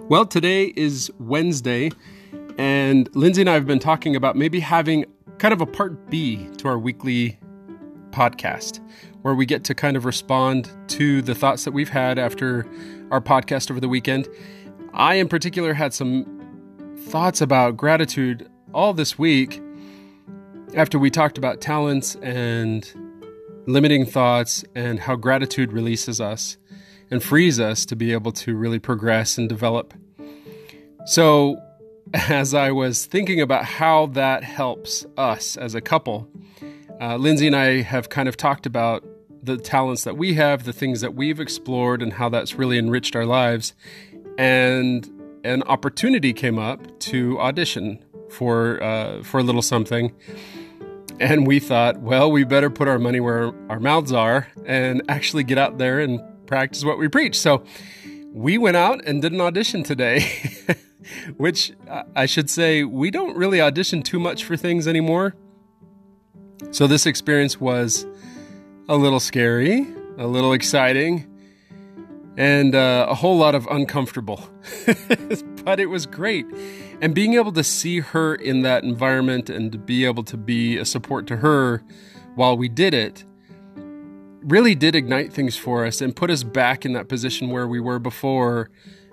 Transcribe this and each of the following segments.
Well, today is Wednesday, and Lindsay and I have been talking about maybe having kind of a part B to our weekly podcast, where we get to kind of respond to the thoughts that we've had after our podcast over the weekend. I, in particular, had some thoughts about gratitude all this week after we talked about talents and limiting thoughts and how gratitude releases us and frees us to be able to really progress and develop. So as I was thinking about how that helps us as a couple, Lindsay and I have kind of talked about the talents that we have, the things that we've explored, and how that's really enriched our lives. And an opportunity came up to audition for a little something. And we thought, well, we better put our money where our mouths are and actually get out there and practice what we preach. So we went out and did an audition today, which I should say, we don't really audition too much for things anymore. So this experience was a little scary, a little exciting, and a whole lot of uncomfortable, but it was great. And being able to see her in that environment and to be able to be a support to her while we did it really did ignite things for us and put us back in that position where we were before.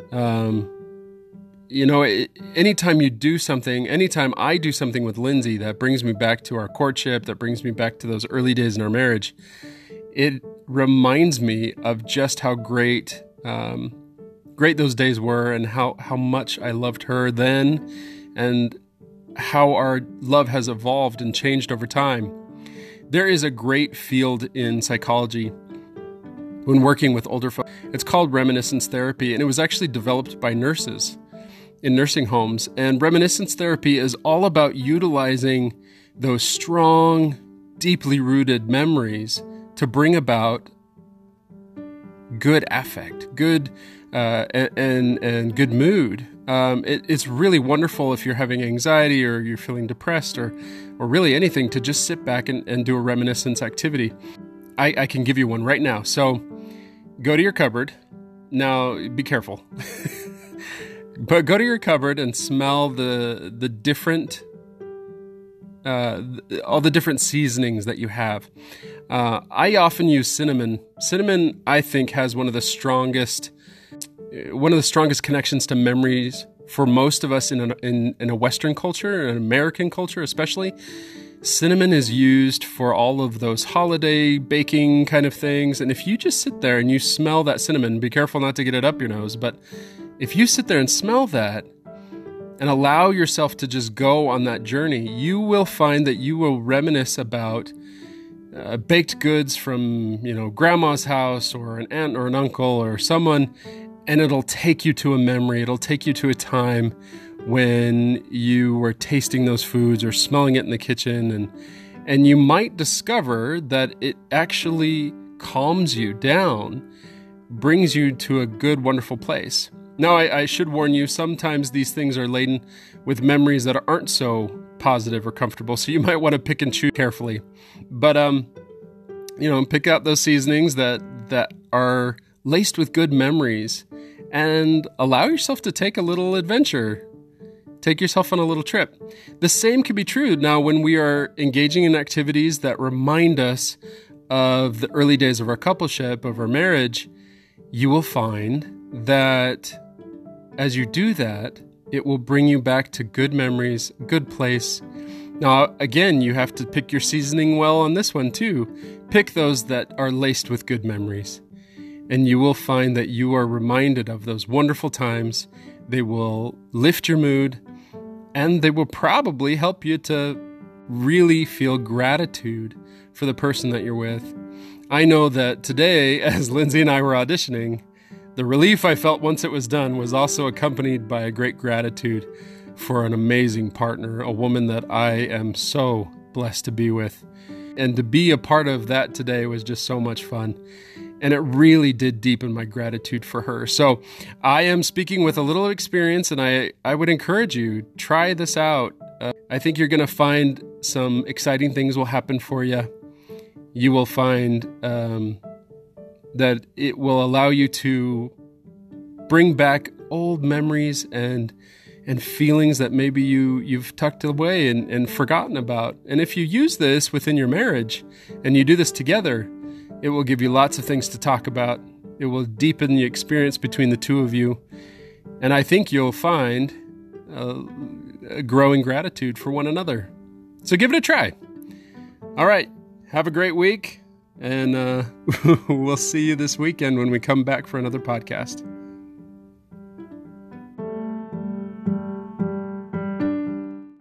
Anytime you do something, anytime I do something with Lindsay that brings me back to our courtship, that brings me back to those early days in our marriage, it reminds me of just how great those days were and how much I loved her then and how our love has evolved and changed over time. There is a great field in psychology when working with older folks. It's called reminiscence therapy, and it was actually developed by nurses in nursing homes. And reminiscence therapy is all about utilizing those strong, deeply rooted memories to bring about good affect, good and good mood. It's really wonderful if you're having anxiety or you're feeling depressed or really anything, to just sit back and do a reminiscence activity. I can give you one right now. So go to your cupboard. Now, be careful. But go to your cupboard and smell the different, all the different seasonings that you have. I often use cinnamon. Cinnamon, I think, has one of the strongest connections to memories for most of us in a Western culture, an American culture especially. Cinnamon is used for all of those holiday baking kind of things. And if you just sit there and you smell that cinnamon, be careful not to get it up your nose, but if you sit there and smell that and allow yourself to just go on that journey, you will find that you will reminisce about baked goods from, grandma's house or an aunt or an uncle or someone, and it'll take you to a memory. It'll take you to a time when you were tasting those foods or smelling it in the kitchen, and you might discover that it actually calms you down, brings you to a good, wonderful place. Now, I should warn you, sometimes these things are laden with memories that aren't so positive or comfortable, so you might want to pick and choose carefully. But, pick out those seasonings that are laced with good memories and allow yourself to take a little adventure. Take yourself on a little trip. The same can be true now when we are engaging in activities that remind us of the early days of our coupleship, of our marriage. You will find that as you do that, it will bring you back to good memories, good place. Now, again, you have to pick your seasoning well on this one too. Pick those that are laced with good memories. And you will find that you are reminded of those wonderful times. They will lift your mood, and they will probably help you to really feel gratitude for the person that you're with. I know that today, as Lindsay and I were auditioning, the relief I felt once it was done was also accompanied by a great gratitude for an amazing partner, a woman that I am so blessed to be with. And to be a part of that today was just so much fun. And it really did deepen my gratitude for her. So I am speaking with a little experience, and I would encourage you, try this out. I think you're going to find some exciting things will happen for you. You will find that it will allow you to bring back old memories and feelings that maybe you've tucked away and forgotten about. And if you use this within your marriage and you do this together, it will give you lots of things to talk about. It will deepen the experience between the two of you. And I think you'll find a growing gratitude for one another. So give it a try. All right. Have a great week. And we'll see you this weekend when we come back for another podcast.